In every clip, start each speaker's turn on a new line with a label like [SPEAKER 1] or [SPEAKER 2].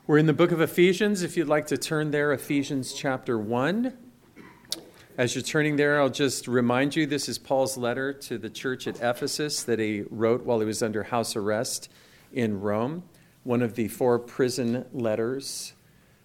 [SPEAKER 1] We're in the book of Ephesians. If you'd like to turn there, Ephesians chapter 1. As you're turning there, I'll just remind you this is Paul's letter to the church at Ephesus that he wrote while he was under house arrest in Rome. One of the 4 prison letters.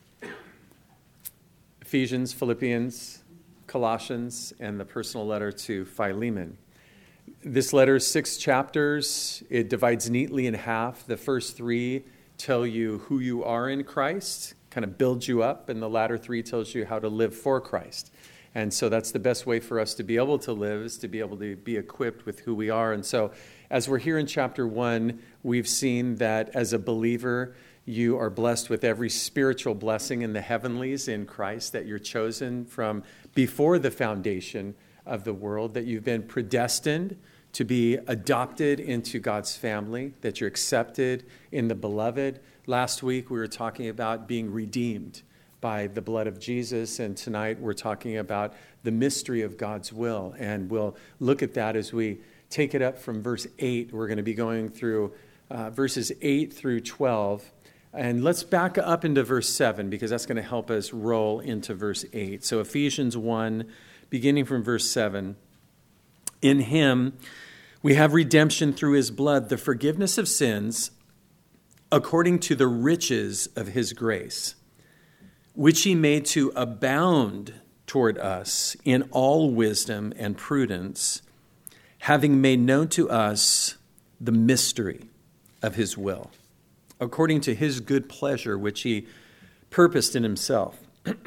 [SPEAKER 1] Ephesians, Philippians, Colossians, and the personal letter to Philemon. This letter is 6 chapters. It divides neatly in half. The first 3 tell you who you are in Christ, kind of builds you up, and the latter 3 tells you how to live for Christ. And so that's the best way for us to be able to live, is to be able to be equipped with who we are. And so as we're here in chapter 1, we've seen that as a believer, you are blessed with every spiritual blessing in the heavenlies in Christ, that you're chosen from before the foundation of the world, that you've been predestined to be adopted into God's family, that you're accepted in the beloved. Last week we were talking about being redeemed by the blood of Jesus, and tonight we're talking about the mystery of God's will. And we'll look at that as we take it up from verse 8. We're going to be going through verses 8 through 12. And let's back up into verse 7, because that's going to help us roll into verse 8. So Ephesians 1, beginning from verse 7. In him we have redemption through his blood, the forgiveness of sins, according to the riches of his grace, which he made to abound toward us in all wisdom and prudence, having made known to us the mystery of his will, according to his good pleasure, which he purposed in himself,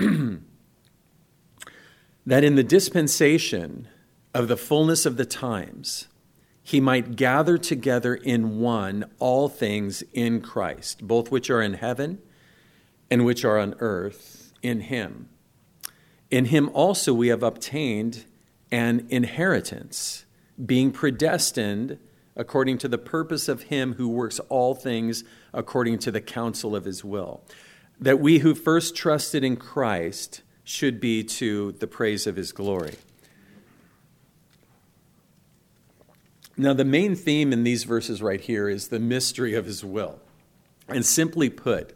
[SPEAKER 1] that in the dispensation of the fullness of the times, he might gather together in one all things in Christ, both which are in heaven and which are on earth, in him. In him also we have obtained an inheritance, being predestined according to the purpose of him who works all things according to the counsel of his will, that we who first trusted in Christ should be to the praise of his glory. Now, the main theme in these verses right here is the mystery of his will. And simply put,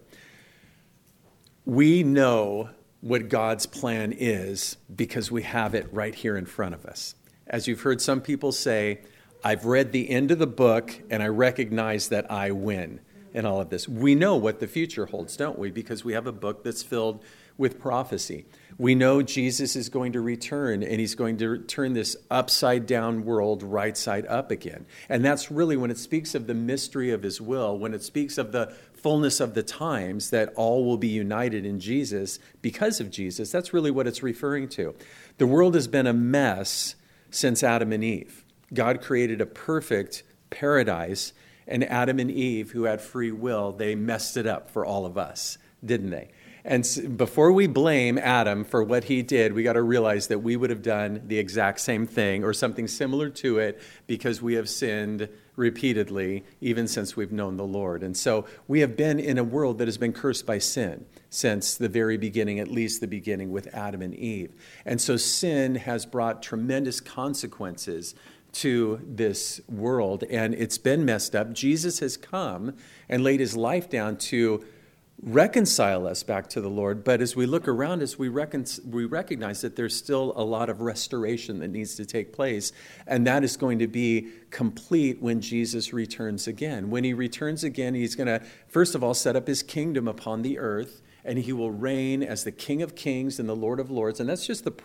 [SPEAKER 1] we know what God's plan is because we have it right here in front of us. As you've heard some people say, I've read the end of the book and I recognize that I win in all of this. We know what the future holds, don't we? Because we have a book that's filled with prophecy. We know Jesus is going to return, and he's going to turn this upside down world right side up again. And that's really when it speaks of the mystery of his will, when it speaks of the fullness of the times, that all will be united in Jesus because of Jesus. That's really what it's referring to. The world has been a mess since Adam and Eve. God created a perfect paradise, and Adam and Eve, who had free will, they messed it up for all of us, didn't they? And before we blame Adam for what he did, we got to realize that we would have done the exact same thing or something similar to it, because we have sinned repeatedly, even since we've known the Lord. And so we have been in a world that has been cursed by sin since the very beginning, at least the beginning with Adam and Eve. And so sin has brought tremendous consequences to this world, and it's been messed up. Jesus has come and laid his life down to reconcile us back to the Lord. But as we look around us, we recognize that there's still a lot of restoration that needs to take place. And that is going to be complete when Jesus returns again. When he returns again, he's going to, first of all, set up his kingdom upon the earth, and he will reign as the King of Kings and the Lord of Lords. And that's just the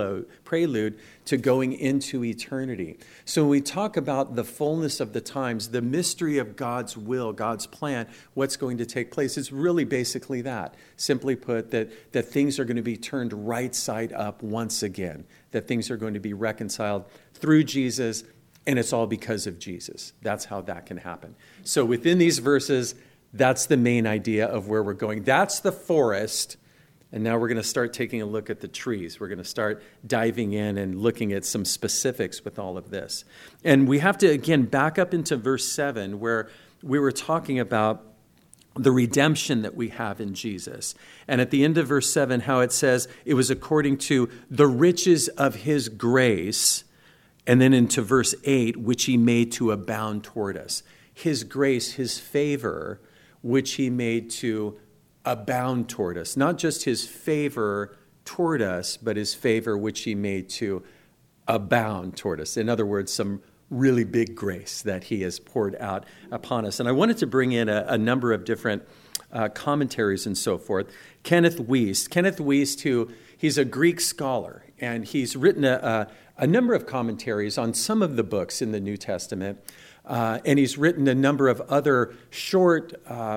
[SPEAKER 1] prelude to going into eternity. So when we talk about the fullness of the times, the mystery of God's will, God's plan, what's going to take place, it's really basically that. Simply put, that things are going to be turned right side up once again, that things are going to be reconciled through Jesus, and it's all because of Jesus. That's how that can happen. So within these verses, that's the main idea of where we're going. That's the forest. And now we're going to start taking a look at the trees. We're going to start diving in and looking at some specifics with all of this. And we have to, again, back up into verse 7, where we were talking about the redemption that we have in Jesus. And at the end of verse 7, how it says it was according to the riches of his grace. And then into verse 8, which he made to abound toward us. His grace, his favor, which he made to abound toward us. Not just his favor toward us, but his favor which he made to abound toward us. In other words, some really big grace that he has poured out upon us. And I wanted to bring in a number of different commentaries and so forth. Kenneth Wuest, who he's a Greek scholar, and he's written a number of commentaries on some of the books in the New Testament, and he's written a number of other short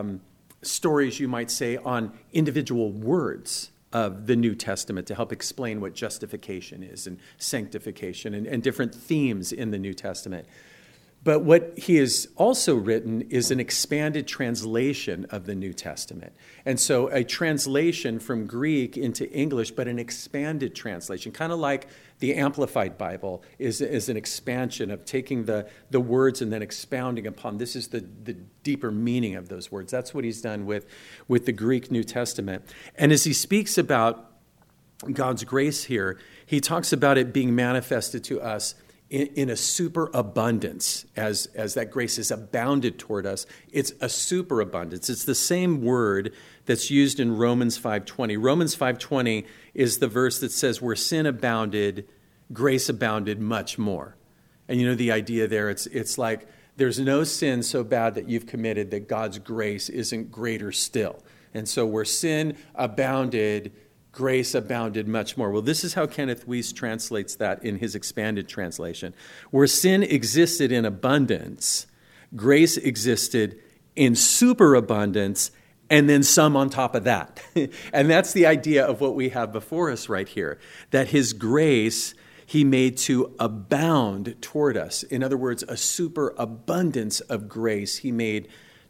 [SPEAKER 1] stories, you might say, on individual words of the New Testament to help explain what justification is and sanctification and different themes in the New Testament. But what he has also written is an expanded translation of the New Testament. And so a translation from Greek into English, but an expanded translation, kind of like the Amplified Bible is an expansion of taking the words and then expounding upon. This is the deeper meaning of those words. That's what he's done with the Greek New Testament. And as he speaks about God's grace here, he talks about it being manifested to us in a superabundance, as that grace is abounded toward us. It's a superabundance. It's the same word that's used in Romans 5:20. Romans 5:20 is the verse that says, where sin abounded, grace abounded much more. And you know the idea there, it's like there's no sin so bad that you've committed that God's grace isn't greater still. And so where sin abounded, grace abounded much more. Well, this is how Kenneth Wuest translates that in his expanded translation. Where sin existed in abundance, grace existed in superabundance, and then some on top of that. And that's the idea of what we have before us right here, that his grace he made to abound toward us. In other words, a superabundance of grace he made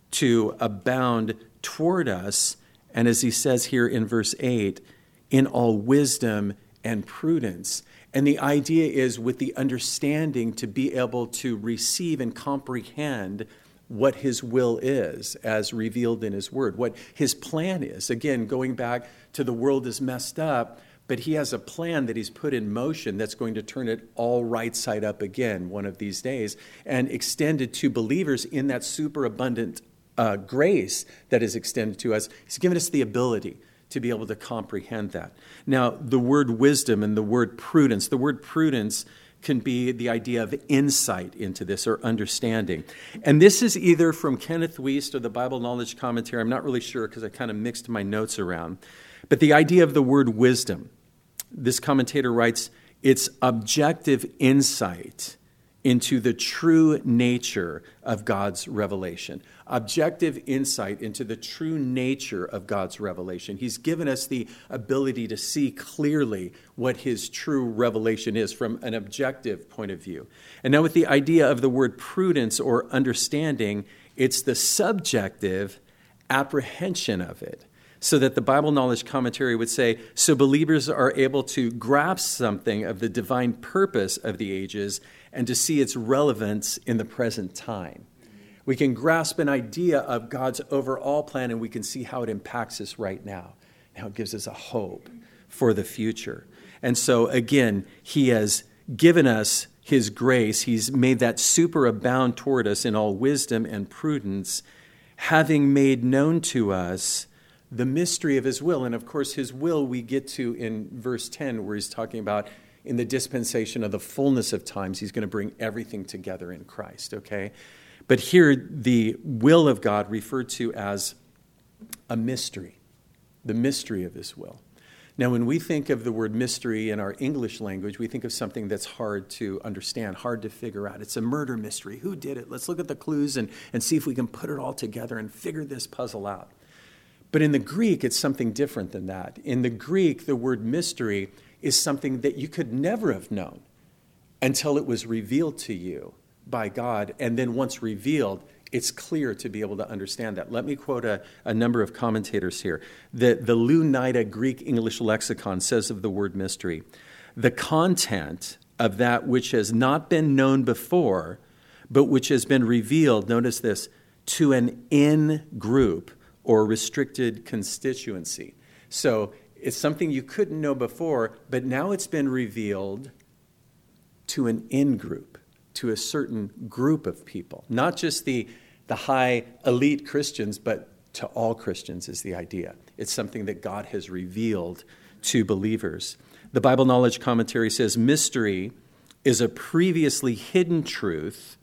[SPEAKER 1] to abound toward us. And as he says here in verse 8, in all wisdom and prudence. And the idea is with the understanding to be able to receive and comprehend what his will is as revealed in his word, what his plan is. Again, going back to the world is messed up, but he has a plan that he's put in motion that's going to turn it all right side up again one of these days and extended to believers in that superabundant grace that is extended to us. He's given us the ability to be able to comprehend that. Now, the word wisdom and the word prudence can be the idea of insight into this or understanding. And this is either from Kenneth Wuest or the Bible Knowledge Commentary. I'm not really sure because I kind of mixed my notes around. But the idea of the word wisdom, this commentator writes, it's objective insight into the true nature of God's revelation. Objective insight into the true nature of God's revelation. He's given us the ability to see clearly what his true revelation is from an objective point of view. And now with the idea of the word prudence or understanding, it's the subjective apprehension of it. So that the Bible Knowledge Commentary would say, so believers are able to grasp something of the divine purpose of the ages and to see its relevance in the present time. We can grasp an idea of God's overall plan and we can see how it impacts us right now. How it gives us a hope for the future. And so again, he has given us his grace. He's made that superabound toward us in all wisdom and prudence, having made known to us the mystery of his will. And of course, his will we get to in verse 10, where he's talking about in the dispensation of the fullness of times, he's going to bring everything together in Christ, okay? But here, the will of God referred to as a mystery, the mystery of his will. Now, when we think of the word mystery in our English language, we think of something that's hard to understand, hard to figure out. It's a murder mystery. Who did it? Let's look at the clues and see if we can put it all together and figure this puzzle out. But in the Greek, it's something different than that. In the Greek, the word mystery is something that you could never have known until it was revealed to you by God. And then once revealed, it's clear to be able to understand that. Let me quote a number of commentators here. The Louw-Nida Greek English Lexicon says of the word mystery, the content of that which has not been known before, but which has been revealed, notice this, to an in-group or restricted constituency. So it's something you couldn't know before, but now it's been revealed to an in-group, to a certain group of people. Not just the high elite Christians, but to all Christians is the idea. It's something that God has revealed to believers. The Bible Knowledge Commentary says, mystery is a previously hidden truth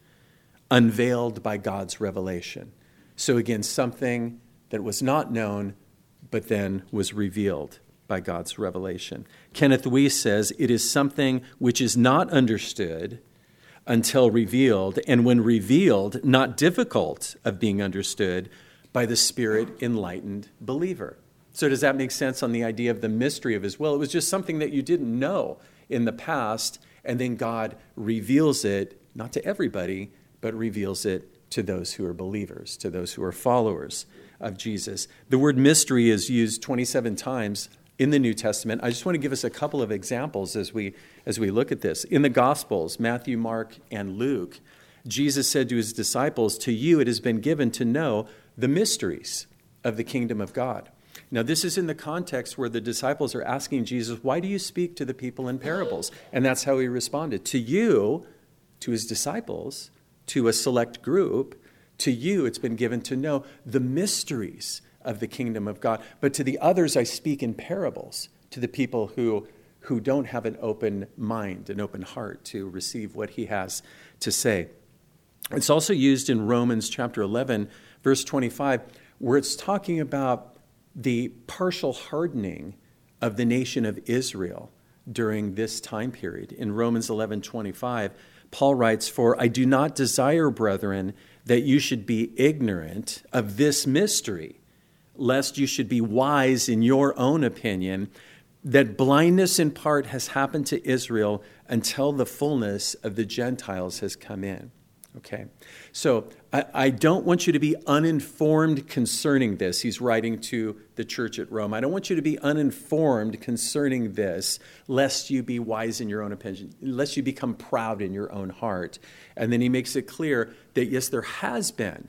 [SPEAKER 1] unveiled by God's revelation. So again, something that was not known, but then was revealed by God's revelation. Kenneth Weiss says, it is something which is not understood until revealed, and when revealed, not difficult of being understood by the Spirit-enlightened believer. So does that make sense on the idea of the mystery of his will? It was just something that you didn't know in the past, and then God reveals it, not to everybody, but reveals it to those who are believers, to those who are followers of Jesus. The word mystery is used 27 times in the New Testament. I just want to give us a couple of examples as we look at this. In the Gospels, Matthew, Mark, and Luke, Jesus said to his disciples, to you it has been given to know the mysteries of the kingdom of God. Now, this is in the context where the disciples are asking Jesus, why do you speak to the people in parables? And that's how he responded. To you, to his disciples, to a select group, to you it's been given to know the mysteries of the kingdom of God. But to the others I speak in parables, to the people who don't have an open mind, an open heart to receive what he has to say. It's also used in Romans chapter 11, verse 25, where it's talking about the partial hardening of the nation of Israel during this time period. In Romans 11:25, Paul writes, for I do not desire, brethren, that you should be ignorant of this mystery, lest you should be wise in your own opinion, that blindness in part has happened to Israel until the fullness of the Gentiles has come in. Okay, so I don't want you to be uninformed concerning this. He's writing to the church at Rome. I don't want you to be uninformed concerning this, lest you be wise in your own opinion, lest you become proud in your own heart. And then he makes it clear that, yes, there has been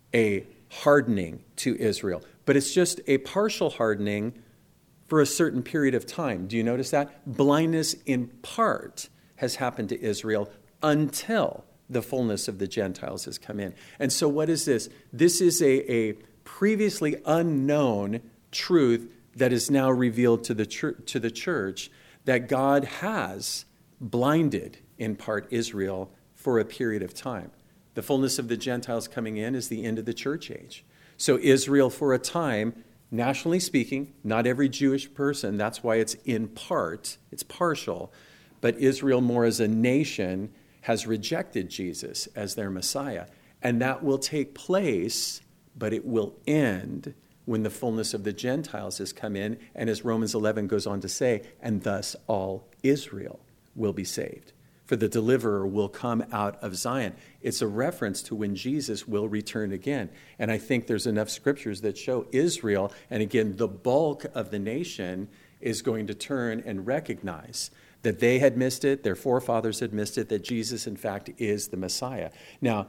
[SPEAKER 1] a hardening to Israel, but it's just a partial hardening for a certain period of time. Do you notice that? Blindness in part has happened to Israel until the fullness of the Gentiles has come in. And so what is this? This is a previously unknown truth that is now revealed to the church, that God has blinded in part Israel for a period of time. The fullness of the Gentiles coming in is the end of the church age. So Israel for a time, nationally speaking, not every Jewish person, that's why it's in part, it's partial, but Israel more as a nation has rejected Jesus as their Messiah. And that will take place, but it will end when the fullness of the Gentiles has come in. And as Romans 11 goes on to say, and thus all Israel will be saved. For the deliverer will come out of Zion. It's a reference to when Jesus will return again. And I think there's enough scriptures that show Israel, and again, the bulk of the nation is going to turn and recognize that they had missed it, their forefathers had missed it, that Jesus, in fact, is the Messiah. Now,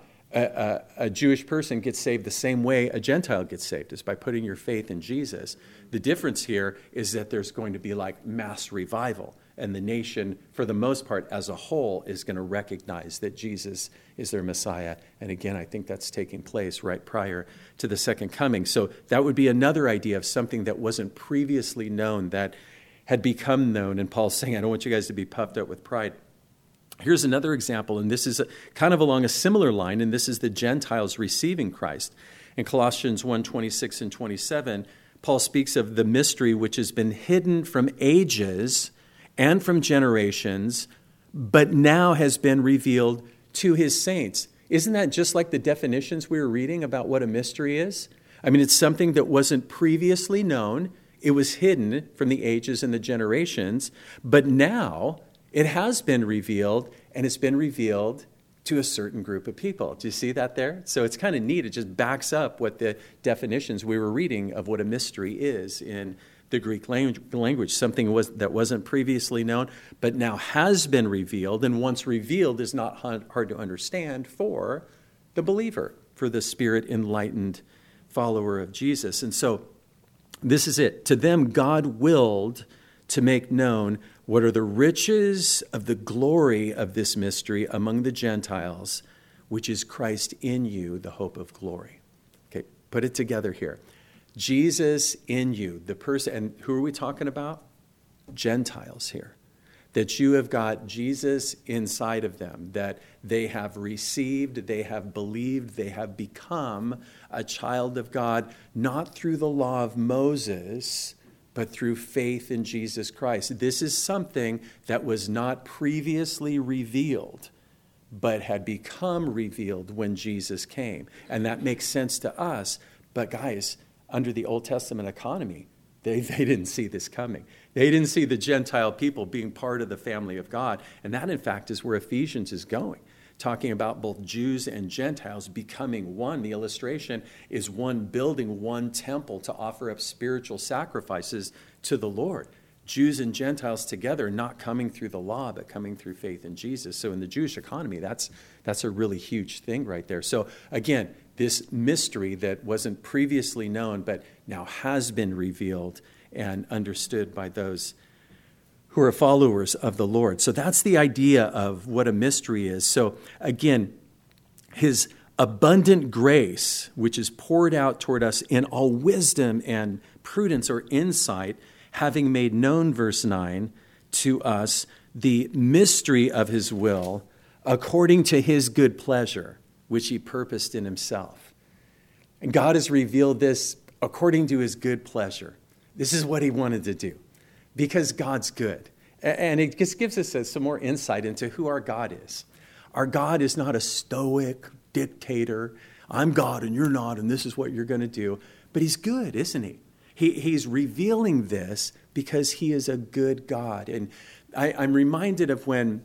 [SPEAKER 1] a Jewish person gets saved the same way a Gentile gets saved, is by putting your faith in Jesus. The difference here is that there's going to be like mass revival, and the nation, for the most part, as a whole, is going to recognize that Jesus is their Messiah. And again, I think that's taking place right prior to the second coming. So that would be another idea of something that wasn't previously known, that had become known. And Paul's saying, I don't want you guys to be puffed up with pride. Here's another example, and this is kind of along a similar line, and this is the Gentiles receiving Christ. In Colossians 1:26 and 27, Paul speaks of the mystery which has been hidden from ages and from generations, but now has been revealed to his saints. Isn't that just like the definitions we were reading about what a mystery is? I mean, it's something that wasn't previously known. It was hidden from the ages and the generations, but now it has been revealed, and it's been revealed to a certain group of people. Do you see that there? So it's kind of neat. It just backs up what the definitions we were reading of what a mystery is in the Greek language, something that wasn't previously known, but now has been revealed, and once revealed is not hard to understand for the believer, for the Spirit-enlightened follower of Jesus. And so this is it. To them, God willed to make known what are the riches of the glory of this mystery among the Gentiles, which is Christ in you, the hope of glory. Okay, put it together here. Jesus in you, the person, and who are we talking about? Gentiles here. That you have got Jesus inside of them, that they have received, they have believed, they have become a child of God, not through the law of Moses, but through faith in Jesus Christ. This is something that was not previously revealed, but had become revealed when Jesus came. And that makes sense to us. But guys, under the Old Testament economy, they didn't see this coming. They didn't see the Gentile people being part of the family of God. And that, in fact, is where Ephesians is going, talking about both Jews and Gentiles becoming one. The illustration is one building one temple to offer up spiritual sacrifices to the Lord. Jews and Gentiles together, not coming through the law, but coming through faith in Jesus. So in the Jewish economy, that's a really huge thing right there. So again, this mystery that wasn't previously known, but now has been revealed and understood by those who are followers of the Lord. So that's the idea of what a mystery is. So again, his abundant grace, which is poured out toward us in all wisdom and prudence or insight, having made known, verse 9, to us the mystery of his will, according to his good pleasure, which he purposed in himself. And God has revealed this according to his good pleasure. This is what he wanted to do, because God's good. And it just gives us some more insight into who our God is. Our God is not a stoic dictator. I'm God and you're not, and this is what you're going to do. But he's good, isn't he? He's revealing this because he is a good God. And I'm reminded of when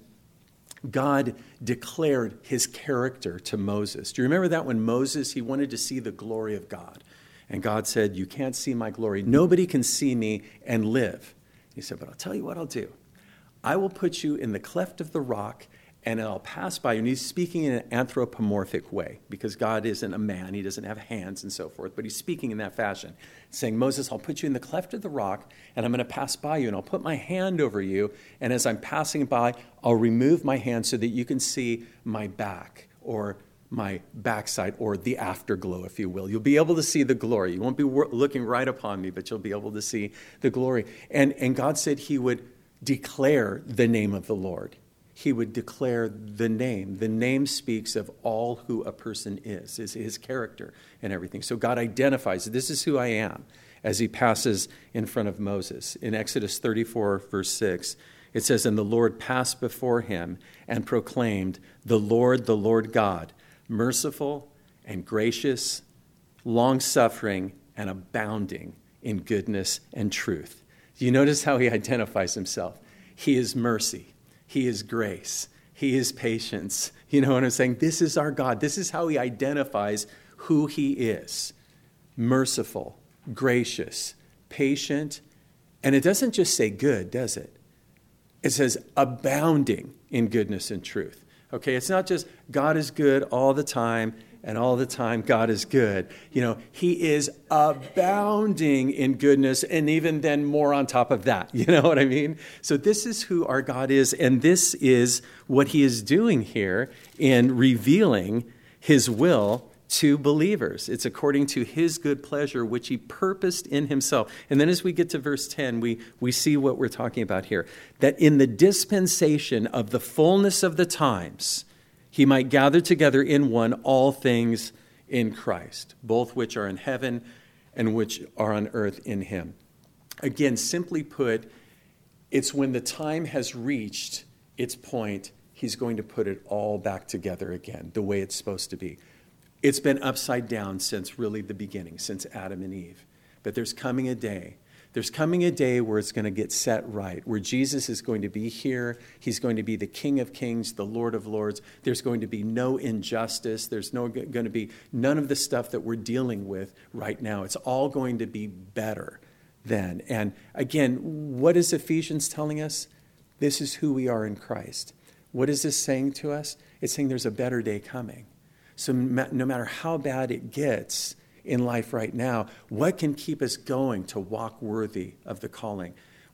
[SPEAKER 1] God declared his character to Moses. Do you remember that when Moses, he wanted to see the glory of God? And God said, you can't see my glory. Nobody can see me and live. He said, but I'll tell you what I'll do. I will put you in the cleft of the rock and I'll pass by you. And he's speaking in an anthropomorphic way because God isn't a man. He doesn't have hands and so forth. But he's speaking in that fashion, saying, Moses, I'll put you in the cleft of the rock and I'm going to pass by you and I'll put my hand over you. And as I'm passing by, I'll remove my hand so that you can see my back or my backside or the afterglow, if you will. You'll be able to see the glory. You won't be looking right upon me, but you'll be able to see the glory. And God said he would declare the name of the Lord. He would declare the name. The name speaks of all who a person is his character and everything. So God identifies, this is who I am, as he passes in front of Moses. In Exodus 34, verse 6, it says, and the Lord passed before him and proclaimed, the Lord God, merciful and gracious, long-suffering and abounding in goodness and truth. Do you notice how he identifies himself? He is mercy. He is grace. He is patience. You know what I'm saying? This is our God. This is how he identifies who he is. Merciful, gracious, patient. And it doesn't just say good, does it? It says abounding in goodness and truth. Okay, it's not just God is good all the time and all the time God is good. You know, he is abounding in goodness and even then more on top of that. You know what I mean? So this is who our God is, and this is what he is doing here in revealing his will to believers. It's according to his good pleasure, which he purposed in himself. And then as we get to verse 10, we see what we're talking about here. That in the dispensation of the fullness of the times, he might gather together in one all things in Christ, both which are in heaven and which are on earth in him. Again, simply put, it's when the time has reached its point, he's going to put it all back together again, the way it's supposed to be. It's been upside down since really the beginning, since Adam and Eve. But there's coming a day. There's coming a day where it's going to get set right, where Jesus is going to be here. He's going to be the King of Kings, the Lord of Lords. There's going to be no injustice. There's going to be none of the stuff that we're dealing with right now. It's all going to be better then. And again, what is Ephesians telling us? This is who we are in Christ. What is this saying to us? It's saying there's a better day coming. So no matter how bad it gets in life right now, what can keep us going to walk worthy of the calling?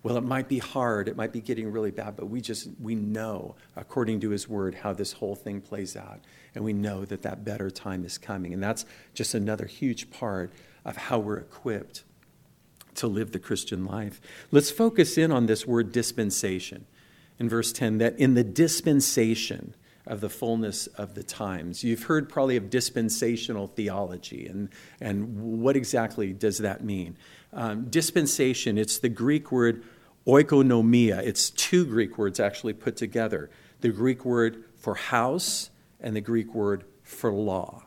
[SPEAKER 1] Well, it might be hard. It might be getting really bad, but we know, according to his word, how this whole thing plays out. And we know that that better time is coming. And that's just another huge part of how we're equipped to live the Christian life. Let's focus in on this word dispensation. In verse 10, that in the dispensation of the fullness of the times. You've heard probably of dispensational theology, and what exactly does that mean? Dispensation, it's the Greek word oikonomia. It's two Greek words actually put together. The Greek word for house and the Greek word for law.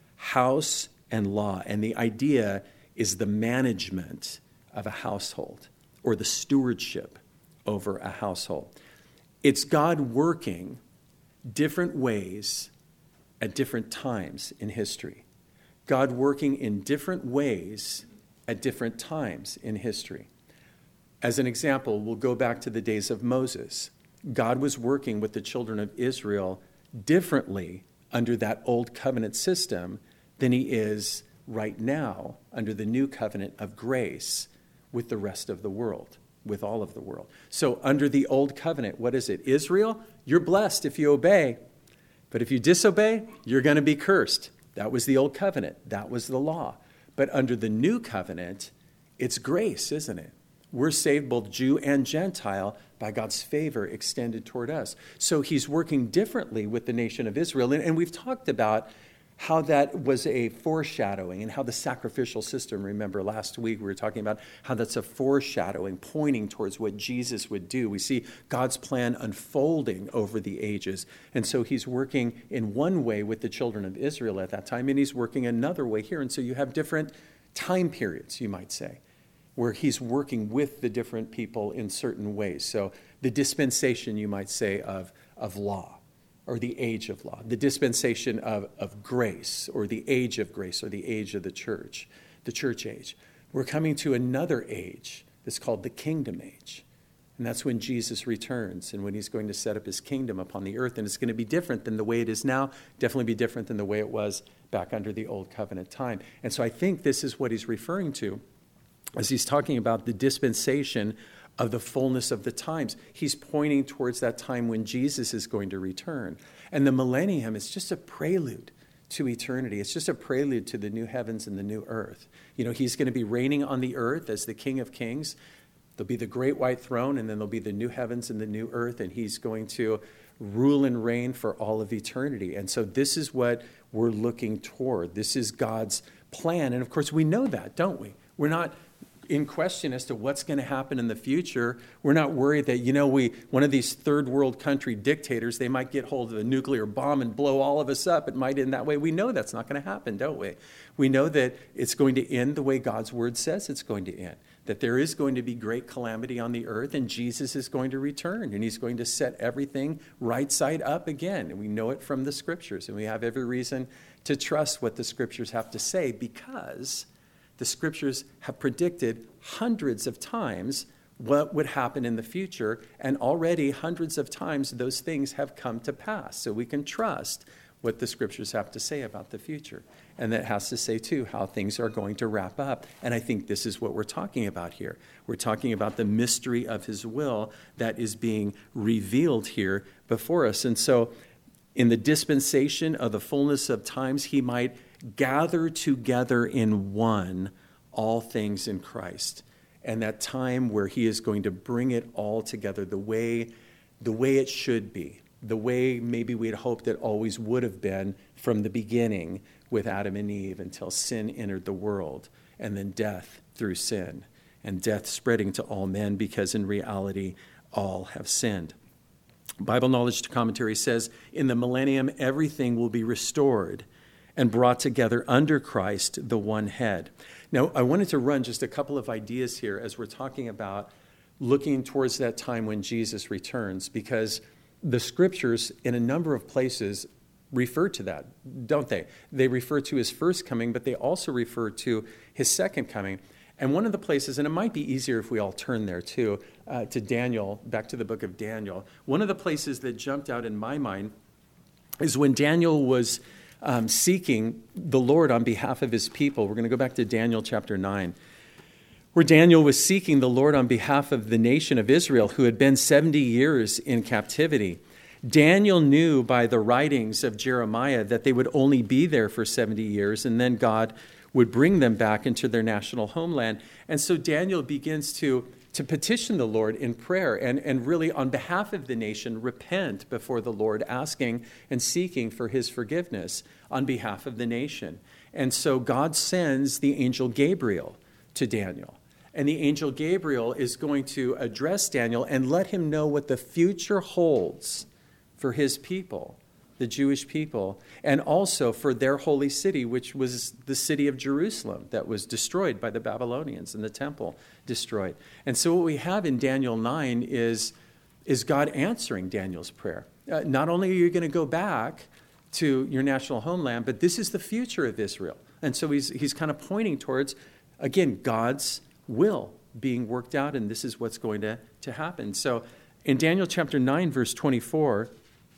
[SPEAKER 1] House and law. And the idea is the management of a household or the stewardship over a household. It's God working different ways at different times in history. God working in different ways at different times in history. As an example, we'll go back to the days of Moses. God was working with the children of Israel differently under that old covenant system than he is right now under the new covenant of grace with the rest of the world, with all of the world. So under the old covenant, what is it? Israel, you're blessed if you obey. But if you disobey, you're going to be cursed. That was the old covenant. That was the law. But under the new covenant, it's grace, isn't it? We're saved both Jew and Gentile by God's favor extended toward us. So he's working differently with the nation of Israel. And we've talked about how that was a foreshadowing and how the sacrificial system, remember last week we were talking about how that's a foreshadowing pointing towards what Jesus would do. We see God's plan unfolding over the ages. And so he's working in one way with the children of Israel at that time, and he's working another way here. And so you have different time periods, you might say, where he's working with the different people in certain ways. So the dispensation, you might say, of law, or the age of law, the dispensation of grace, or the age of grace, or the age of the church age. We're coming to another age that's called the kingdom age. And that's when Jesus returns and when he's going to set up his kingdom upon the earth. And it's going to be different than the way it is now, definitely be different than the way it was back under the old covenant time. And so I think this is what he's referring to as he's talking about the dispensation of the fullness of the times. He's pointing towards that time when Jesus is going to return. And the millennium is just a prelude to eternity. It's just a prelude to the new heavens and the new earth. You know, he's going to be reigning on the earth as the King of Kings. There'll be the great white throne, and then there'll be the new heavens and the new earth, and he's going to rule and reign for all of eternity. And so this is what we're looking toward. This is God's plan. And of course, we know that, don't we? We're not in question as to what's going to happen in the future. We're not worried that, one of these third world country dictators, they might get hold of a nuclear bomb and blow all of us up. It might end that way. We know that's not going to happen, don't we? We know that it's going to end the way God's word says it's going to end, that there is going to be great calamity on the earth, and Jesus is going to return, and he's going to set everything right side up again. And we know it from the scriptures, and we have every reason to trust what the scriptures have to say, because the scriptures have predicted hundreds of times what would happen in the future, and already hundreds of times those things have come to pass. So we can trust what the scriptures have to say about the future. And that has to say, too, how things are going to wrap up. And I think this is what we're talking about here. We're talking about the mystery of his will that is being revealed here before us. And so in the dispensation of the fullness of times, he might gather together in one all things in Christ. And that time where he is going to bring it all together the way it should be, the way maybe we'd hoped it always would have been from the beginning with Adam and Eve until sin entered the world, and then death through sin, and death spreading to all men because in reality all have sinned. Bible Knowledge Commentary says, in the millennium everything will be restored and brought together under Christ, the one head. Now, I wanted to run just a couple of ideas here as we're talking about looking towards that time when Jesus returns, because the scriptures in a number of places refer to that, don't they? They refer to his first coming, but they also refer to his second coming. And one of the places, and it might be easier if we all turn there too, to Daniel, back to the book of Daniel. One of the places that jumped out in my mind is when Daniel was seeking the Lord on behalf of his people. We're going to go back to Daniel chapter 9. where Daniel was seeking the Lord on behalf of the nation of Israel, who had been 70 years in captivity. Daniel knew by the writings of Jeremiah that they would only be there for 70 years, and then God would bring them back into their national homeland. And so Daniel begins to petition the Lord in prayer and really on behalf of the nation repent before the Lord, asking and seeking for his forgiveness on behalf of the nation. And so God sends the angel Gabriel to Daniel. And the angel Gabriel is going to address Daniel and let him know what the future holds for his people, the Jewish people, and also for their holy city, which was the city of Jerusalem that was destroyed by the Babylonians and the temple destroyed. And so what we have in Daniel 9 is God answering Daniel's prayer. Not only are you going to go back to your national homeland, but this is the future of Israel. And so he's kind of pointing towards, again, God's will being worked out, and this is what's going to happen. So in Daniel chapter 9, verse 24,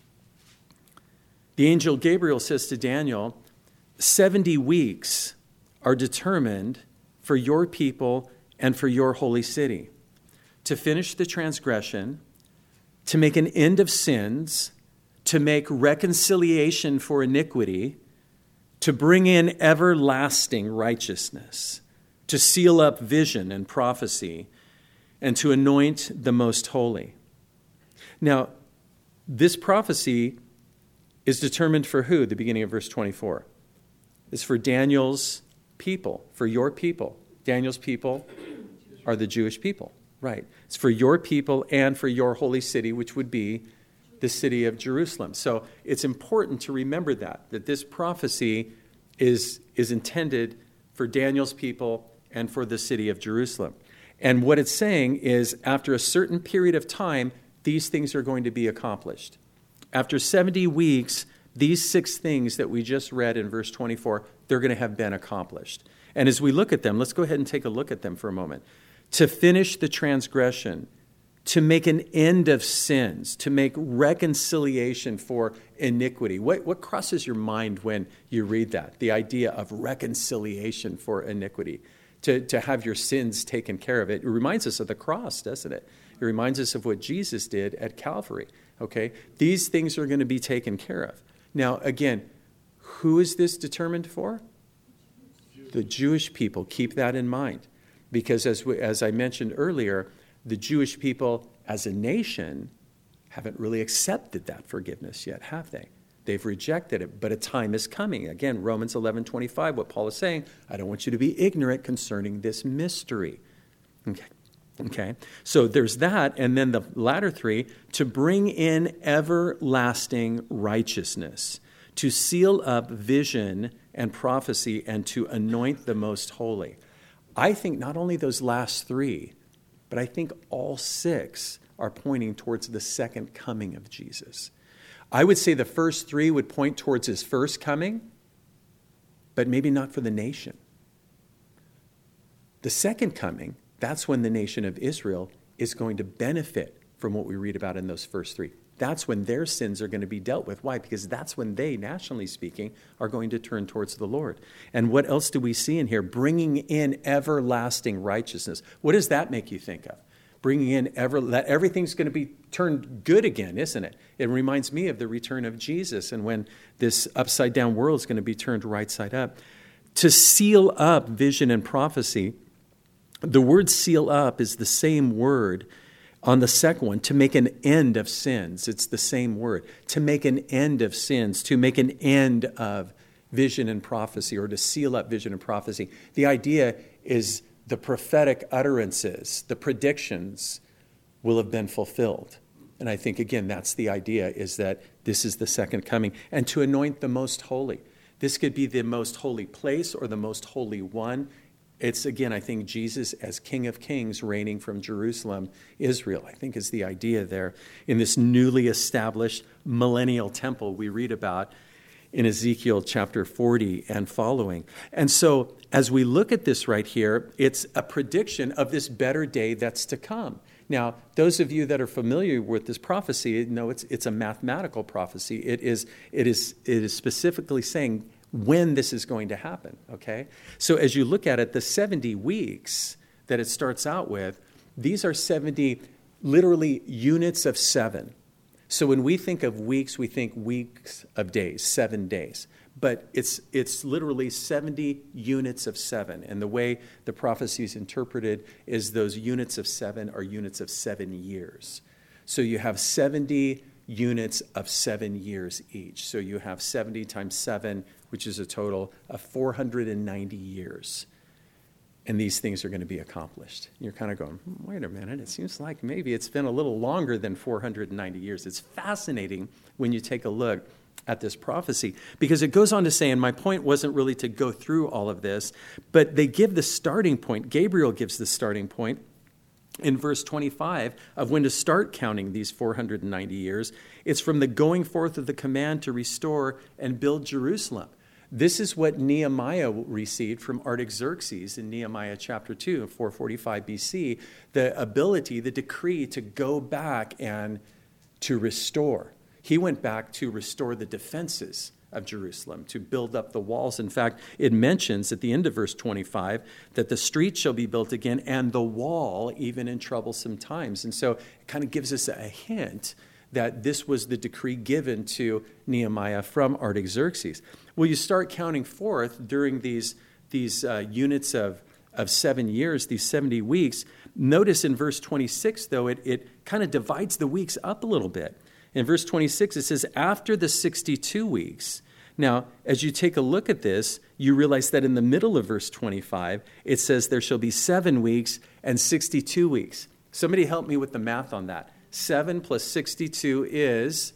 [SPEAKER 1] the angel Gabriel says to Daniel, 70 weeks are determined for your people and for your holy city, to finish the transgression, to make an end of sins, to make reconciliation for iniquity, to bring in everlasting righteousness, to seal up vision and prophecy, and to anoint the most holy. Now, this prophecy is determined for who? The beginning of verse 24. It's for Daniel's people, for your people. Daniel's people are the Jewish people, right? It's for your people and for your holy city, which would be the city of Jerusalem. So it's important to remember that this prophecy is intended for Daniel's people and for the city of Jerusalem. And what it's saying is after a certain period of time, these things are going to be accomplished. After 70 weeks, these 6 things that we just read in verse 24, they're going to have been accomplished. And as we look at them, let's go ahead and take a look at them for a moment. To finish the transgression, to make an end of sins, to make reconciliation for iniquity. What crosses your mind when you read that? The idea of reconciliation for iniquity, to have your sins taken care of. It reminds us of the cross, doesn't it? It reminds us of what Jesus did at Calvary. Okay, these things are going to be taken care of. Now, again, who is this determined for? The Jewish people. Keep that in mind. Because as I mentioned earlier, the Jewish people as a nation haven't really accepted that forgiveness yet, have they? They've rejected it, but a time is coming. Again, Romans 11:25, what Paul is saying, I don't want you to be ignorant concerning this mystery. Okay, so there's that, and then the latter 3, to bring in everlasting righteousness, to seal up vision and prophecy, and to anoint the most holy. I think not only those last 3, but I think all 6 are pointing towards the second coming of Jesus. I would say the first 3 would point towards his first coming, but maybe not for the nation. The second coming, that's when the nation of Israel is going to benefit from what we read about in those first 3. That's when their sins are going to be dealt with. Why? Because that's when they, nationally speaking, are going to turn towards the Lord. And what else do we see in here? Bringing in everlasting righteousness. What does that make you think of? Bringing in that everything's going to be turned good again, isn't it? It reminds me of the return of Jesus and when this upside down world is going to be turned right side up. To seal up vision and prophecy. The word seal up is the same word on the second one, to make an end of sins. It's the same word. To make an end of sins, to make an end of vision and prophecy, or to seal up vision and prophecy. The idea is the prophetic utterances, the predictions will have been fulfilled. And I think, again, that's the idea, is that this is the second coming. And to anoint the most holy. This could be the most holy place or the most holy one. It's, again, I think Jesus as King of Kings reigning from Jerusalem, Israel, I think is the idea there in this newly established millennial temple we read about in Ezekiel chapter 40 and following. And so as we look at this right here, it's a prediction of this better day that's to come. Now, those of you that are familiar with this prophecy know it's a mathematical prophecy. It is specifically saying when this is going to happen, okay? So as you look at it, the 70 weeks that it starts out with, these are 70 literally units of 7. So when we think of weeks, we think weeks of days, 7 days. But it's literally 70 units of 7. And the way the prophecy is interpreted is those units of 7 are units of 7 years. So you have 70 units of 7 years each. So you have 70 times 7, which is a total of 490 years. And these things are going to be accomplished. You're kind of going, wait a minute, it seems like maybe it's been a little longer than 490 years. It's fascinating when you take a look at this prophecy, because it goes on to say, and my point wasn't really to go through all of this, but they give the starting point. Gabriel gives the starting point in verse 25 of when to start counting these 490 years. It's from the going forth of the command to restore and build Jerusalem. This is what Nehemiah received from Artaxerxes in Nehemiah chapter 2, 445 BC, the ability, the decree to go back and to restore. He went back to restore the defenses of Jerusalem, to build up the walls. In fact, it mentions at the end of verse 25 that the street shall be built again and the wall even in troublesome times. And so it kind of gives us a hint that this was the decree given to Nehemiah from Artaxerxes. Well, you start counting forth during these units of 7 years, these 70 weeks. Notice in verse 26, though, it kind of divides the weeks up a little bit. In verse 26, it says, after the 62 weeks. Now, as you take a look at this, you realize that in the middle of verse 25, it says there shall be 7 weeks and 62 weeks. Somebody help me with the math on that. 7 plus 62 is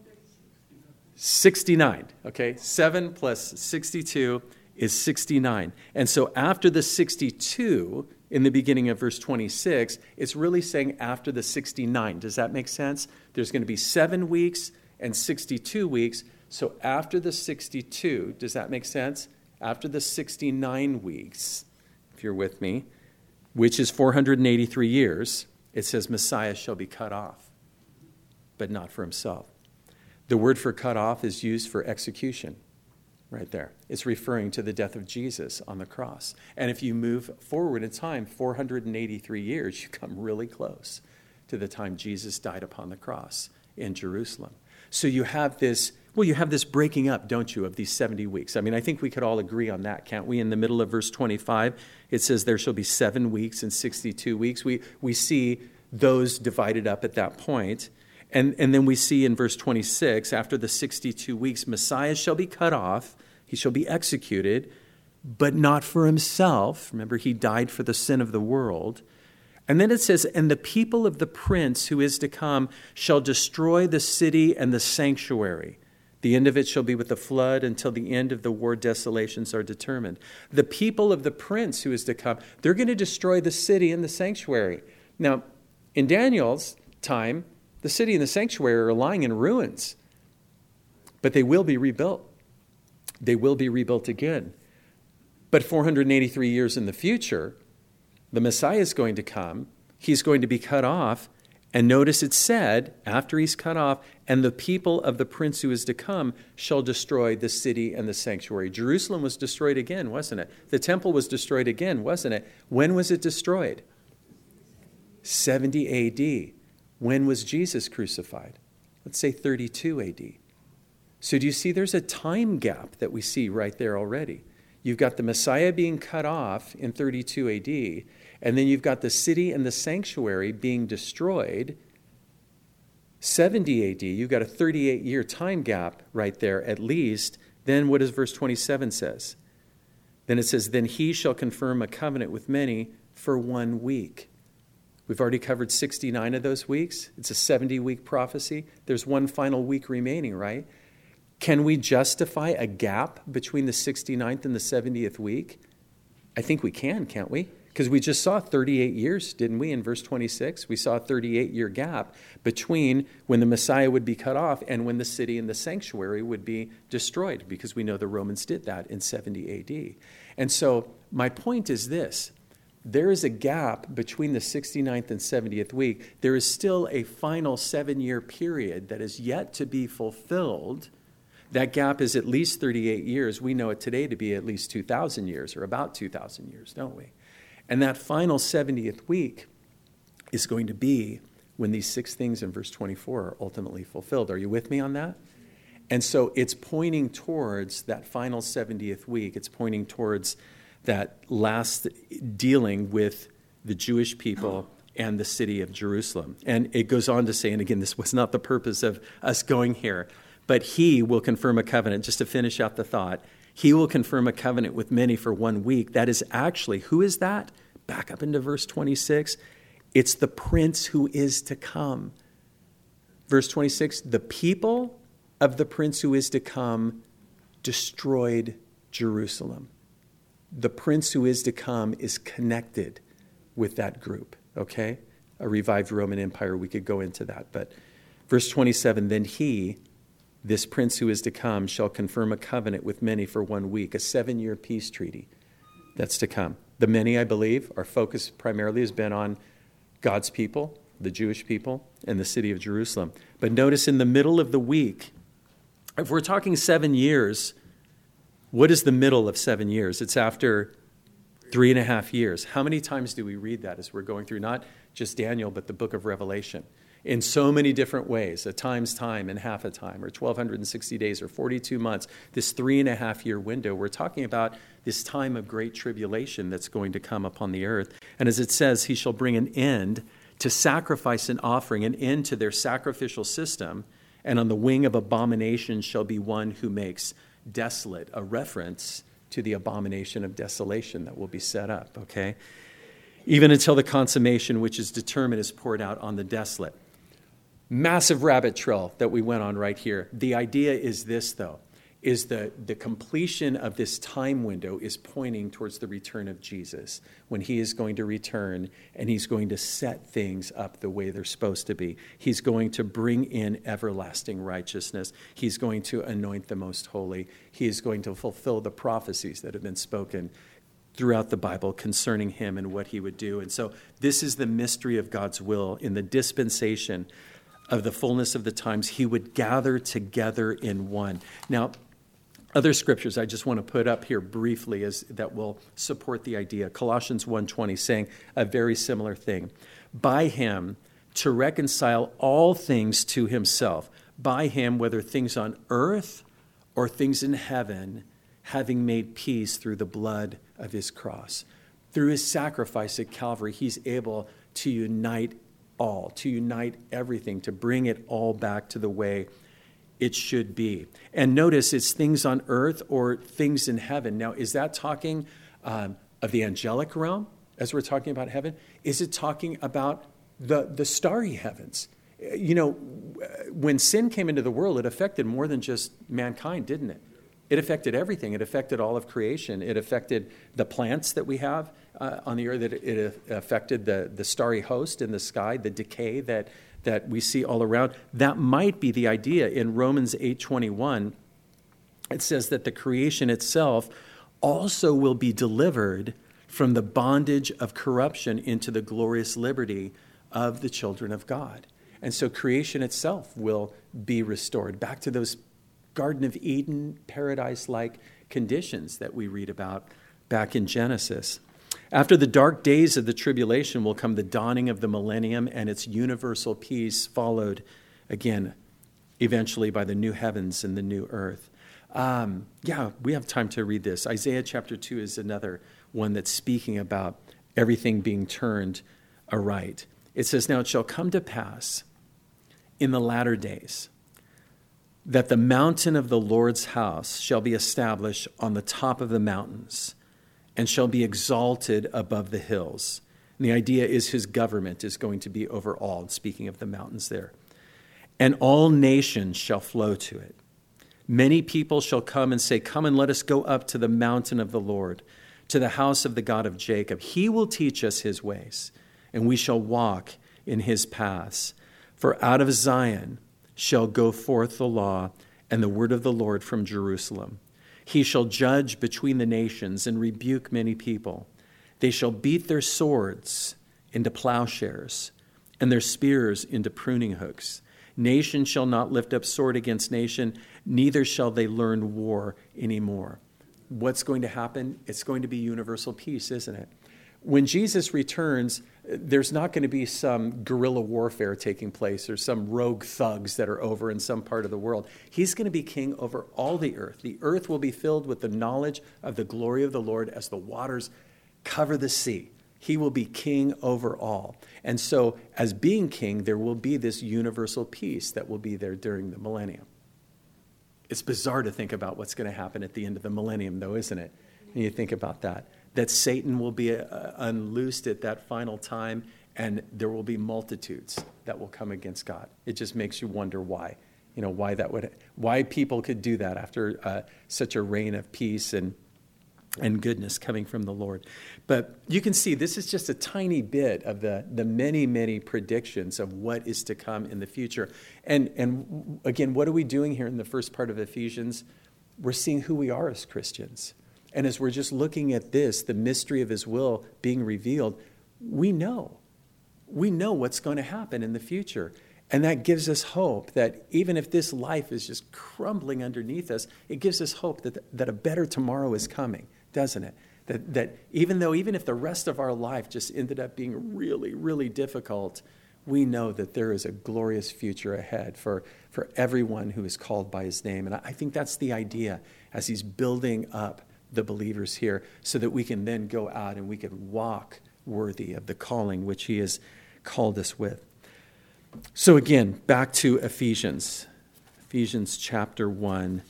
[SPEAKER 1] 69. Okay, 7 plus 62 is 69. And so after the 62, in the beginning of verse 26, it's really saying after the 69. Does that make sense? There's going to be 7 weeks and 62 weeks. So after the 62, does that make sense? After the 69 weeks, if you're with me, which is 483 years, it says Messiah shall be cut off, but not for himself. The word for cut off is used for execution. Right there. It's referring to the death of Jesus on the cross. And if you move forward in time, 483 years, you come really close to the time Jesus died upon the cross in Jerusalem. So you have this breaking up, don't you, of these 70 weeks. I mean, I think we could all agree on that, can't we? In the middle of verse 25, it says there shall be 7 weeks and 62 weeks. We see those divided up at that point. And then we see in verse 26, after the 62 weeks, Messiah shall be cut off, he shall be executed, but not for himself. Remember, he died for the sin of the world. And then it says, and the people of the prince who is to come shall destroy the city and the sanctuary. The end of it shall be with the flood until the end of the war desolations are determined. The people of the prince who is to come, they're going to destroy the city and the sanctuary. Now, in Daniel's time, the city and the sanctuary are lying in ruins, but they will be rebuilt. They will be rebuilt again. But 483 years in the future, the Messiah is going to come. He's going to be cut off. And notice it said, after he's cut off, and the people of the prince who is to come shall destroy the city and the sanctuary. Jerusalem was destroyed again, wasn't it? The temple was destroyed again, wasn't it? When was it destroyed? 70 A.D. When was Jesus crucified? Let's say 32 A.D. So do you see there's a time gap that we see right there already? You've got the Messiah being cut off in 32 A.D., and then you've got the city and the sanctuary being destroyed 70 A.D. You've got a 38-year time gap right there at least. Then what does verse 27 says? Then it says, then he shall confirm a covenant with many for 1 week. We've already covered 69 of those weeks. It's a 70-week prophecy. There's 1 final week remaining, right? Can we justify a gap between the 69th and the 70th week? I think we can, can't we? Because we just saw 38 years, didn't we, in verse 26? We saw a 38-year gap between when the Messiah would be cut off and when the city and the sanctuary would be destroyed, because we know the Romans did that in 70 A.D. And so my point is this. There is a gap between the 69th and 70th week. There is still a final 7-year period that is yet to be fulfilled. That gap is at least 38 years. We know it today to be at least 2,000 years, or about 2,000 years, don't we? And that final 70th week is going to be when these 6 things in verse 24 are ultimately fulfilled. Are you with me on that? And so it's pointing towards that final 70th week. It's pointing towards that last dealing with the Jewish people and the city of Jerusalem. And it goes on to say, and again, this was not the purpose of us going here, but he will confirm a covenant, just to finish out the thought. He will confirm a covenant with many for 1 week. That is actually, who is that? Back up into verse 26. It's the prince who is to come. Verse 26, the people of the prince who is to come destroyed Jerusalem. The prince who is to come is connected with that group, okay? A revived Roman Empire, we could go into that. But verse 27, then he, this prince who is to come, shall confirm a covenant with many for 1 week, a 7-year peace treaty that's to come. The many, I believe, our focus primarily has been on God's people, the Jewish people, and the city of Jerusalem. But notice in the middle of the week, if we're talking 7 years, what is the middle of 7 years? It's after 3.5 years. How many times do we read that as we're going through not just Daniel, but the book of Revelation? In so many different ways, a time's time and half a time, or 1,260 days, or 42 months, this 3.5-year window. We're talking about this time of great tribulation that's going to come upon the earth. And as it says, he shall bring an end to sacrifice and offering, an end to their sacrificial system, and on the wing of abomination shall be one who makes desolate, a reference to the abomination of desolation that will be set up, okay? Even until the consummation which is determined is poured out on the desolate. Massive rabbit trail that we went on right here. The idea is this, though, is that the completion of this time window is pointing towards the return of Jesus, when he is going to return and he's going to set things up the way they're supposed to be. He's going to bring in everlasting righteousness. He's going to anoint the most holy. He is going to fulfill the prophecies that have been spoken throughout the Bible concerning him and what he would do. And so this is the mystery of God's will in the dispensation of the fullness of the times. He would gather together in one. Now, other scriptures I just want to put up here briefly that will support the idea. Colossians 1:20 saying a very similar thing. By him to reconcile all things to himself. By him, whether things on earth or things in heaven, having made peace through the blood of his cross. Through his sacrifice at Calvary, he's able to unite all, to unite everything, to bring it all back to the way it should be. And notice it's things on earth or things in heaven. Now, is that talking of the angelic realm as we're talking about heaven? Is it talking about the starry heavens? You know, when sin came into the world, it affected more than just mankind, didn't it? It affected everything. It affected all of creation. It affected the plants that we have on the earth. It affected the starry host in the sky, the decay that we see all around. That might be the idea. In Romans 8:21, it says that the creation itself also will be delivered from the bondage of corruption into the glorious liberty of the children of God. And so creation itself will be restored back to those Garden of Eden, paradise-like conditions that we read about back in Genesis. After the dark days of the tribulation will come the dawning of the millennium and its universal peace, followed again eventually by the new heavens and the new earth. We have time to read this. Isaiah chapter 2 is another one that's speaking about everything being turned aright. It says, now it shall come to pass in the latter days that the mountain of the Lord's house shall be established on the top of the mountains and shall be exalted above the hills. And the idea is his government is going to be over all, speaking of the mountains there. And all nations shall flow to it. Many people shall come and say, come and let us go up to the mountain of the Lord, to the house of the God of Jacob. He will teach us his ways, and we shall walk in his paths. For out of Zion shall go forth the law and the word of the Lord from Jerusalem. He shall judge between the nations and rebuke many people. They shall beat their swords into plowshares and their spears into pruning hooks. Nation shall not lift up sword against nation, neither shall they learn war anymore. What's going to happen? It's going to be universal peace, isn't it? when Jesus returns, there's not going to be some guerrilla warfare taking place or some rogue thugs that are over in some part of the world. He's going to be king over all the earth. The earth will be filled with the knowledge of the glory of the Lord as the waters cover the sea. He will be king over all. And so as being king, there will be this universal peace that will be there during the millennium. It's bizarre to think about what's going to happen at the end of the millennium, though, isn't it? And you think about that Satan will be unloosed at that final time, and there will be multitudes that will come against God. It just makes you wonder why. Why people could do that after such a reign of peace and goodness coming from the Lord. But you can see this is just a tiny bit of the many, many predictions of what is to come in the future. And again, what are we doing here in the first part of Ephesians? We're seeing who we are as Christians. And as we're just looking at this, the mystery of his will being revealed, we know what's going to happen in the future. And that gives us hope that even if this life is just crumbling underneath us, it gives us hope that a better tomorrow is coming, doesn't it? That even if the rest of our life just ended up being really, really difficult, we know that there is a glorious future ahead for everyone who is called by his name. And I think that's the idea as he's building up the believers here so that we can then go out and we can walk worthy of the calling which he has called us with. So again, back to Ephesians chapter 1,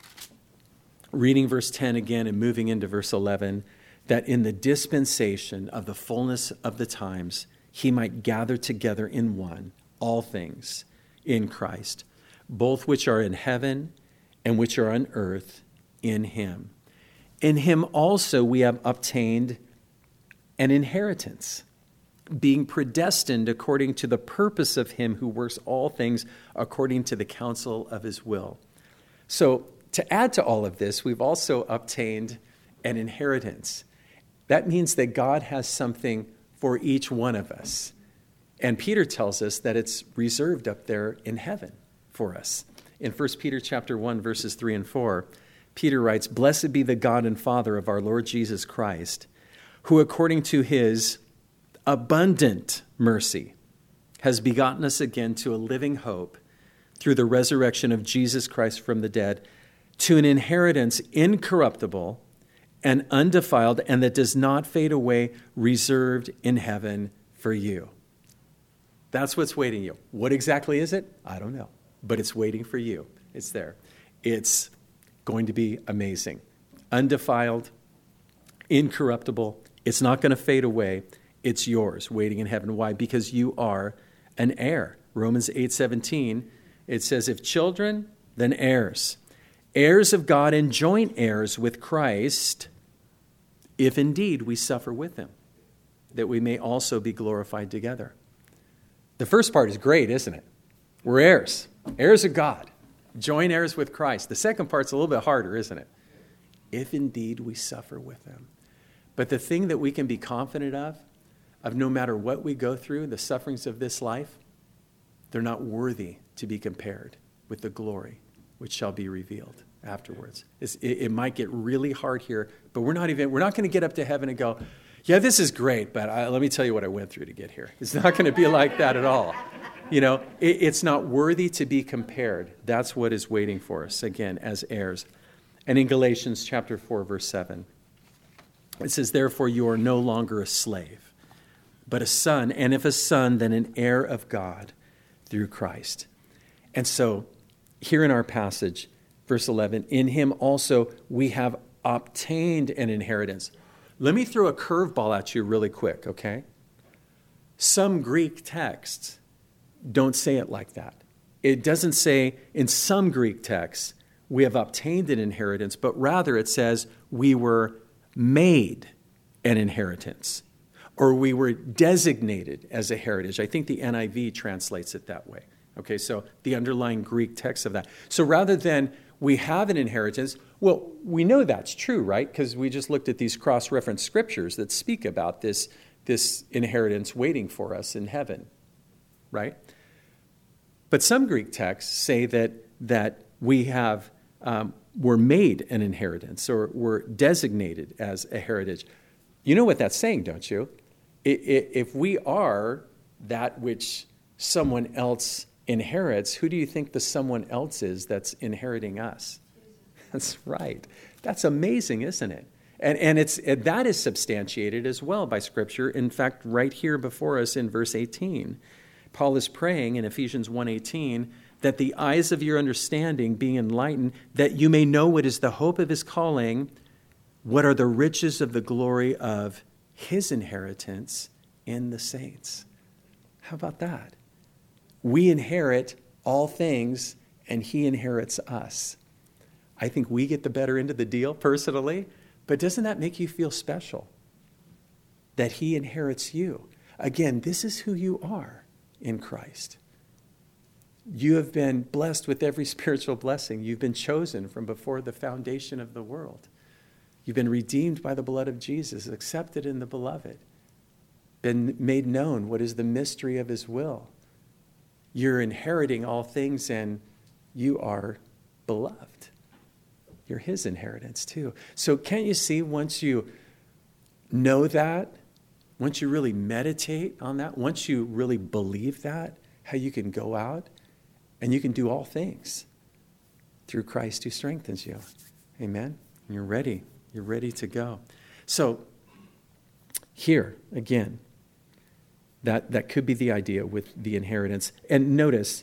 [SPEAKER 1] reading verse 10 again and moving into verse 11, that in the dispensation of the fullness of the times, he might gather together in one all things in Christ, both which are in heaven and which are on earth in him. In him also we have obtained an inheritance, being predestined according to the purpose of him who works all things according to the counsel of his will. So to add to all of this, we've also obtained an inheritance. That means that God has something for each one of us. And Peter tells us that it's reserved up there in heaven for us. In 1 Peter chapter 1, verses 3 and 4, Peter writes, "Blessed be the God and Father of our Lord Jesus Christ, who according to his abundant mercy has begotten us again to a living hope through the resurrection of Jesus Christ from the dead, to an inheritance incorruptible and undefiled and that does not fade away, reserved in heaven for you." That's what's waiting you. What exactly is it? I don't know, but it's waiting for you. It's there. It's going to be amazing. Undefiled, incorruptible. It's not going to fade away. It's yours, waiting in heaven. Why? Because you are an heir. Romans 8:17, it says, if children, then heirs. Heirs of God and joint heirs with Christ, if indeed we suffer with him, that we may also be glorified together. The first part is great, isn't it? We're heirs. Heirs of God. Joint heirs with Christ. The second part's a little bit harder, isn't it? If indeed we suffer with him. But the thing that we can be confident of no matter what we go through, the sufferings of this life, they're not worthy to be compared with the glory which shall be revealed afterwards. It might get really hard here, but we're not going to get up to heaven and go, yeah, this is great, but let me tell you what I went through to get here. It's not going to be like that at all. It's not worthy to be compared. That's what is waiting for us, again, as heirs. And in Galatians chapter 4, verse 7, it says, therefore you are no longer a slave, but a son, and if a son, then an heir of God through Christ. And so here in our passage, verse 11, in him also we have obtained an inheritance. Let me throw a curveball at you really quick, okay? Some Greek texts don't say it like that. It doesn't say in some Greek texts we have obtained an inheritance, but rather it says we were made an inheritance, or we were designated as a heritage. I think the NIV translates it that way. Okay, so the underlying Greek text of that. So rather than we have an inheritance, well, we know that's true, right? Because we just looked at these cross-referenced scriptures that speak about this inheritance waiting for us in heaven, right? But some Greek texts say that we have were made an inheritance or were designated as a heritage. You know what that's saying, don't you? If we are that which someone else inherits, who do you think the someone else is that's inheriting us? That's right. That's amazing, isn't it? And that is substantiated as well by Scripture. In fact, right here before us in verse 18, Paul is praying in Ephesians 1:18 that the eyes of your understanding being enlightened, that you may know what is the hope of his calling, what are the riches of the glory of his inheritance in the saints. How about that? We inherit all things, and he inherits us. I think we get the better end of the deal personally, but doesn't that make you feel special? That he inherits you. Again, this is who you are in Christ. You have been blessed with every spiritual blessing. You've been chosen from before the foundation of the world. You've been redeemed by the blood of Jesus, accepted in the beloved, been made known what is the mystery of his will. You're inheriting all things, and you are beloved. You're his inheritance too. So can't you see, once you know that, once you really meditate on that, once you really believe that, how you can go out and you can do all things through Christ who strengthens you. Amen? And you're ready. You're ready to go. So here, again, that could be the idea with the inheritance. And notice,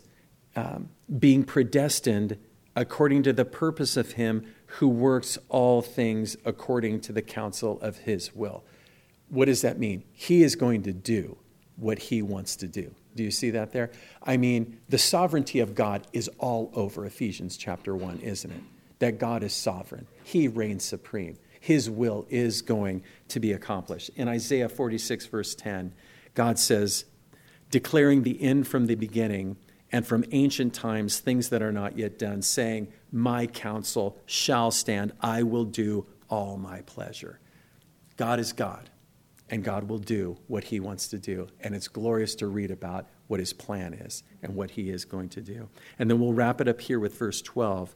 [SPEAKER 1] being predestined according to the purpose of him who works all things according to the counsel of his will. What does that mean? He is going to do what he wants to do. Do you see that there? I mean, the sovereignty of God is all over Ephesians chapter 1, isn't it? That God is sovereign. He reigns supreme. His will is going to be accomplished. In Isaiah 46, verse 10, God says, declaring the end from the beginning and from ancient times things that are not yet done, saying, my counsel shall stand. I will do all my pleasure. God is God. And God will do what he wants to do. And it's glorious to read about what his plan is and what he is going to do. And then we'll wrap it up here with verse 12,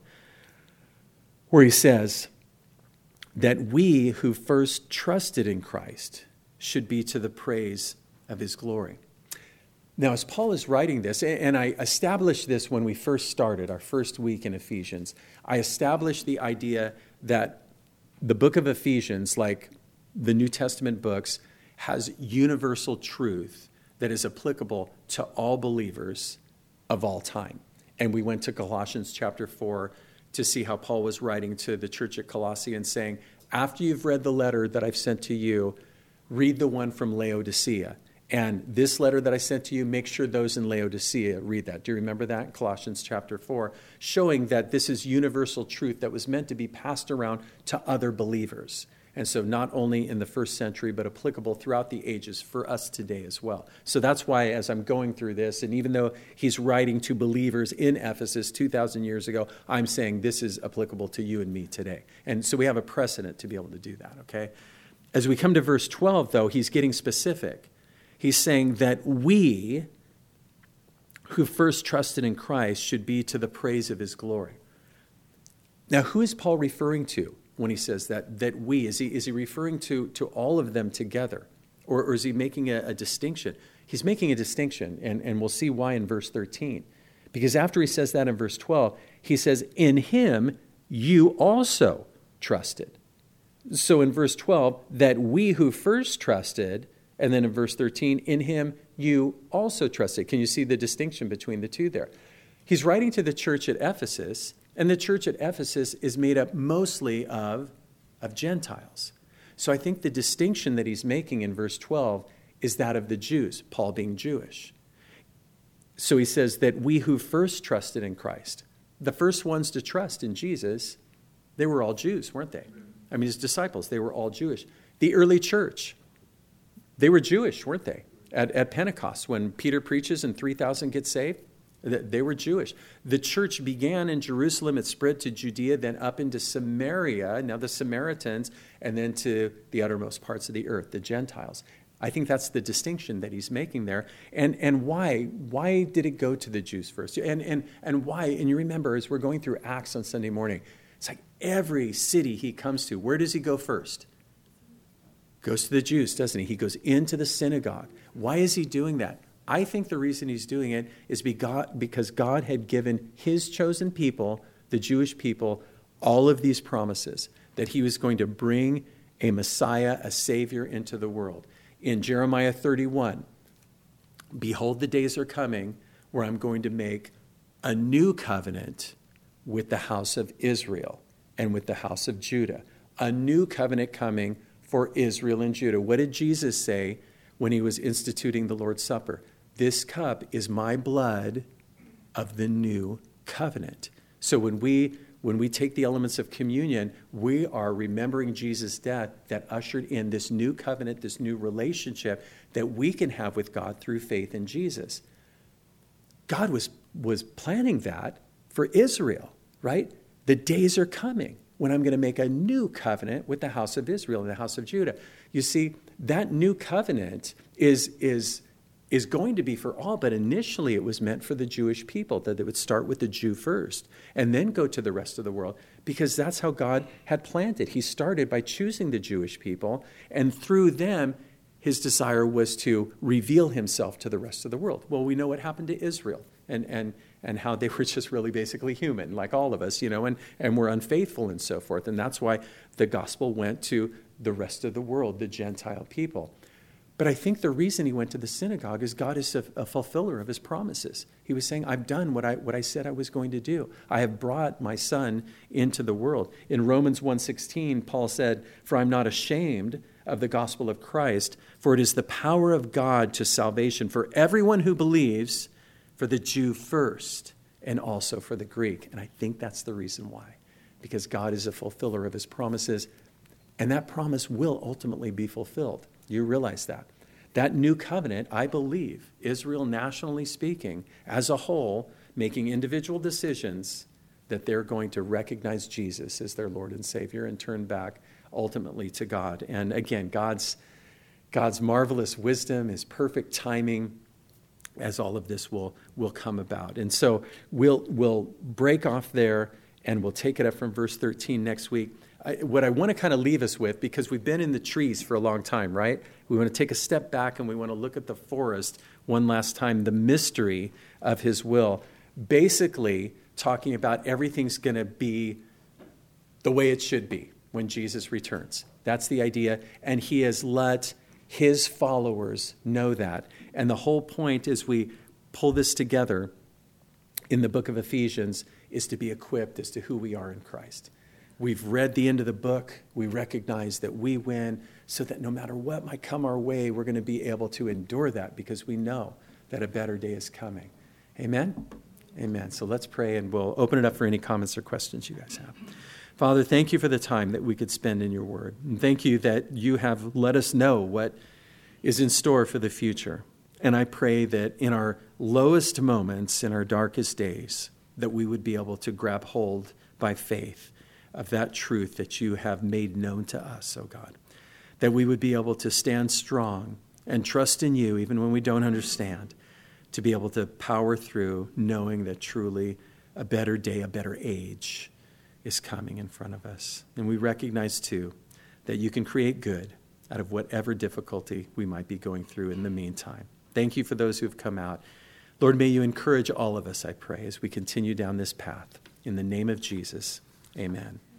[SPEAKER 1] where he says that we who first trusted in Christ should be to the praise of his glory. Now, as Paul is writing this, and I established this when we first started, our first week in Ephesians, I established the idea that the book of Ephesians, like the New Testament books, has universal truth that is applicable to all believers of all time. And we went to Colossians chapter 4 to see how Paul was writing to the church at Colossae and saying, after you've read the letter that I've sent to you, read the one from Laodicea. And this letter that I sent to you, make sure those in Laodicea read that. Do you remember that? Colossians chapter 4, showing that this is universal truth that was meant to be passed around to other believers. And so not only in the first century, but applicable throughout the ages for us today as well. So that's why as I'm going through this, and even though he's writing to believers in Ephesus 2,000 years ago, I'm saying this is applicable to you and me today. And so we have a precedent to be able to do that, okay? As we come to verse 12, though, he's getting specific. He's saying that we who first trusted in Christ should be to the praise of his glory. Now, who is Paul referring to when he says that we? Is he referring to all of them together? Or is he making a distinction? He's making a distinction, and we'll see why in verse 13. Because after he says that in verse 12, he says, in him you also trusted. So in verse 12, that we who first trusted, and then in verse 13, in him you also trusted. Can you see the distinction between the two there? He's writing to the church at Ephesus, and the church at Ephesus is made up mostly of Gentiles. So I think the distinction that he's making in verse 12 is that of the Jews, Paul being Jewish. So he says that we who first trusted in Christ, the first ones to trust in Jesus, they were all Jews, weren't they? I mean, his disciples, they were all Jewish. The early church, they were Jewish, weren't they? At Pentecost, when Peter preaches and 3,000 get saved, they were Jewish. The church began in Jerusalem. It spread to Judea, then up into Samaria, now the Samaritans, and then to the uttermost parts of the earth, the Gentiles. I think that's the distinction that he's making there. And why? Why did it go to the Jews first? And why? And you remember, as we're going through Acts on Sunday morning, it's like every city he comes to, where does he go first? Goes to the Jews, doesn't he? He goes into the synagogue. Why is he doing that? I think the reason he's doing it is because God had given his chosen people, the Jewish people, all of these promises, that he was going to bring a Messiah, a Savior into the world. In Jeremiah 31, behold, the days are coming where I'm going to make a new covenant with the house of Israel and with the house of Judah. A new covenant coming for Israel and Judah. What did Jesus say when he was instituting the Lord's Supper? This cup is my blood of the new covenant. So when we take the elements of communion, we are remembering Jesus' death that ushered in this new covenant, this new relationship that we can have with God through faith in Jesus. God was planning that for Israel, right? The days are coming when I'm going to make a new covenant with the house of Israel and the house of Judah. You see, that new covenant is going to be for all, but initially it was meant for the Jewish people, that it would start with the Jew first and then go to the rest of the world, because that's how God had planned it. He started by choosing the Jewish people, and through them, his desire was to reveal himself to the rest of the world. Well, we know what happened to Israel and how they were just really basically human, like all of us, and were unfaithful and so forth. And that's why the gospel went to the rest of the world, the Gentile people. But I think the reason he went to the synagogue is God is a fulfiller of his promises. He was saying, I've done what I said I was going to do. I have brought my son into the world. In Romans 1:16, Paul said, for I'm not ashamed of the gospel of Christ, for it is the power of God to salvation for everyone who believes, for the Jew first, and also for the Greek. And I think that's the reason why. Because God is a fulfiller of his promises, and that promise will ultimately be fulfilled. You realize that. That new covenant, I believe, Israel nationally speaking, as a whole, making individual decisions that they're going to recognize Jesus as their Lord and Savior and turn back ultimately to God. And again, God's marvelous wisdom, his perfect timing, as all of this will come about. And so we'll break off there and we'll take it up from verse 13 next week. What I want to kind of leave us with, because we've been in the trees for a long time, right? We want to take a step back and we want to look at the forest one last time, the mystery of his will. Basically, talking about everything's going to be the way it should be when Jesus returns. That's the idea. And he has let his followers know that. And the whole point as we pull this together in the book of Ephesians is to be equipped as to who we are in Christ. We've read the end of the book. We recognize that we win, so that no matter what might come our way, we're going to be able to endure that because we know that a better day is coming. Amen? Amen. So let's pray, and we'll open it up for any comments or questions you guys have. Father, thank you for the time that we could spend in your word. And thank you that you have let us know what is in store for the future. And I pray that in our lowest moments, in our darkest days, that we would be able to grab hold by faith of that truth that you have made known to us, oh God. That we would be able to stand strong and trust in you even when we don't understand, to be able to power through knowing that truly a better day, a better age is coming in front of us. And we recognize too that you can create good out of whatever difficulty we might be going through in the meantime. Thank you for those who have come out. Lord, may you encourage all of us, I pray, as we continue down this path. In the name of Jesus, amen.